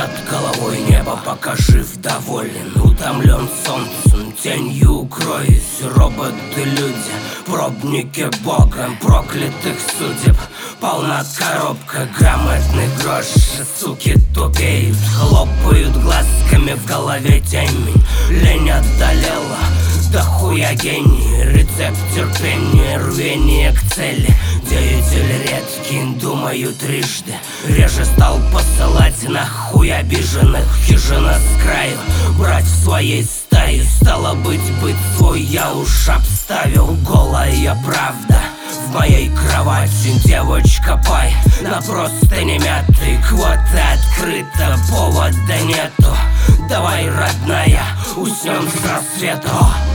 Над головой небо, пока жив, доволен. Утомлен солнцем, тенью укроюсь. Роботы-люди, пробники богом проклятых судеб. Полна коробка, грамотный грош. Суки тупеют, хлопают глазками. В голове темень, лень одолела. Да хуя гений, рецепт терпения, рвение к цели. Деятель редкий, думаю трижды. Реже стал посылать нахуй обиженных. Хижина с краю, брать в своей стае. Стало быть свой я уж обставил. Голая правда в моей кровати, девочка пай на простыне мятой. Квота открыта, повода нету. Давай, родная, уснем с рассвета.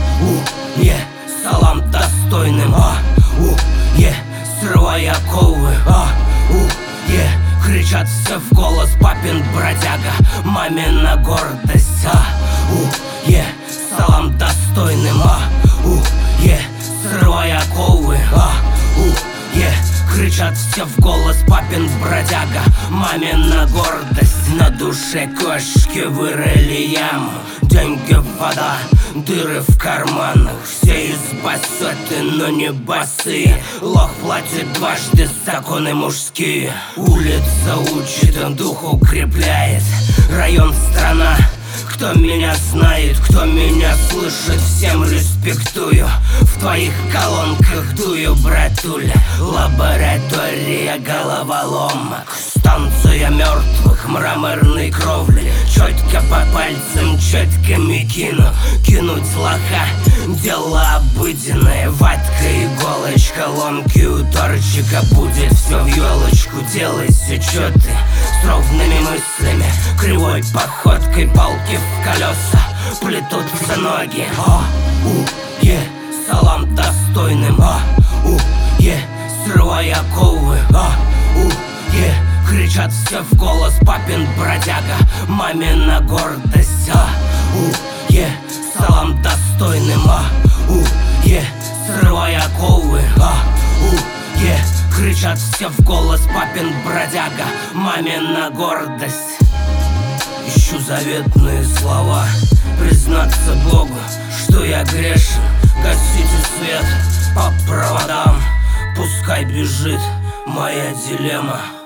Салам достойным. Срывай оковы. Кричат все в голос, папин бродяга, мамина гордость. Салам достойным. Срывай оковы. Кричат все в голос, папин бродяга, мамина гордость. На душе кошки вырыли яму, деньги вода, дыры в карманах. Все из басоты, но не босые. Лох платит дважды, законы мужские. Улица учит, дух укрепляет. Район, страна, кто меня знает, кто меня слышит, всем респектую. В твоих колонках дую, братуля. Лаборатория головоломок, станция мертвых, мраморной кровли. Четко по пальцам, четками кинуть лоха. Дело обыденное, ватка, иголочка, ломки у торчика. Будет все в елочку, делайся, чё ты с ровными мыслями, кривой походкой, палки в колеса, плетутся ноги. Салам достойным. Срывай оковы. Кричат все в голос, папин бродяга, мамина гордость. Салам достойным. Срывай оковы. Кричат все в голос, папин бродяга, мамина гордость. Ищу заветные слова, признаться Богу, что я грешен. Гасите свет по проводам, пускай бежит моя дилемма.